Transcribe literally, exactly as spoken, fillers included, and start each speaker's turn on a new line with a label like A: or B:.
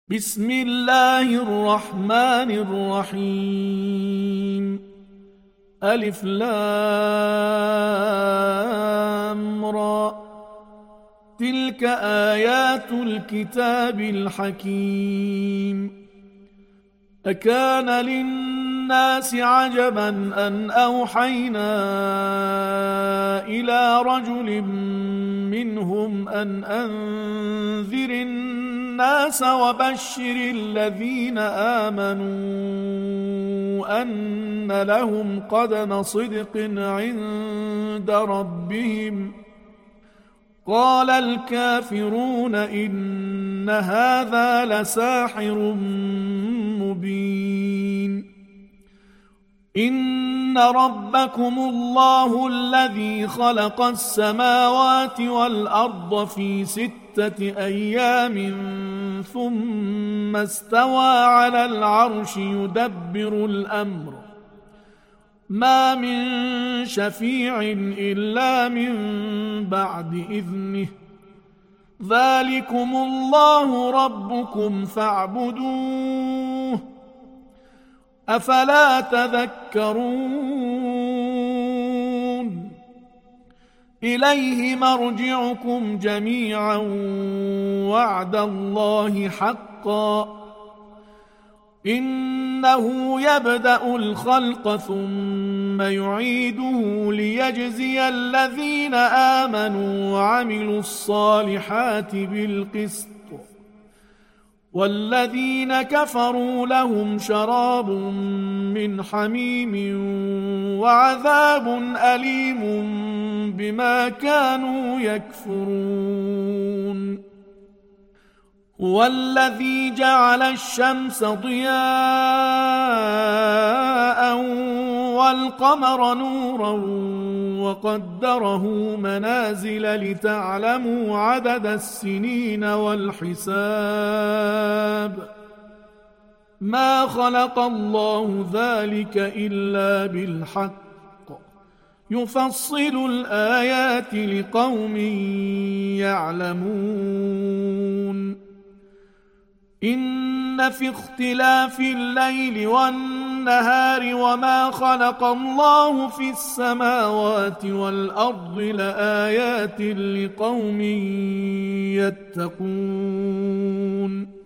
A: بسم الله الرحمن الرحيم. ألف لام را، تلك آيات الكتاب الحكيم. أكان للناس عجبا أن أوحينا إلى رجل منهم أن أنذر الناس وبشر الذين آمنوا أن لهم قدم صدق عند ربهم. قال الكافرون إن هذا لساحر مبين. إن ربكم الله الذي خلق السماوات والأرض في ستة أيام ثم استوى على العرش يدبر الأمر، ما من شفيع إلا من بعد إذنه، ذلكم الله ربكم فاعبدوه، أفلا تذكرون. إليه مرجعكم جميعا وعد الله حقا، إنه يبدأ الخلق ثم يعيده ليجزي الذين آمنوا وعملوا الصالحات بالقسط، والذين كفروا لهم شراب من حميم وعذاب أليم بما كانوا يكفرون. هو الذي جعل الشمس ضياء والقمر نورا وقدره منازل لتعلموا عدد السنين والحساب، ما خلق الله ذلك إلا بالحق، يفصل الآيات لقوم يعلمون. إن في اختلاف الليل والنهار وما خلق الله في السماوات والأرض لآيات لقوم يتقون.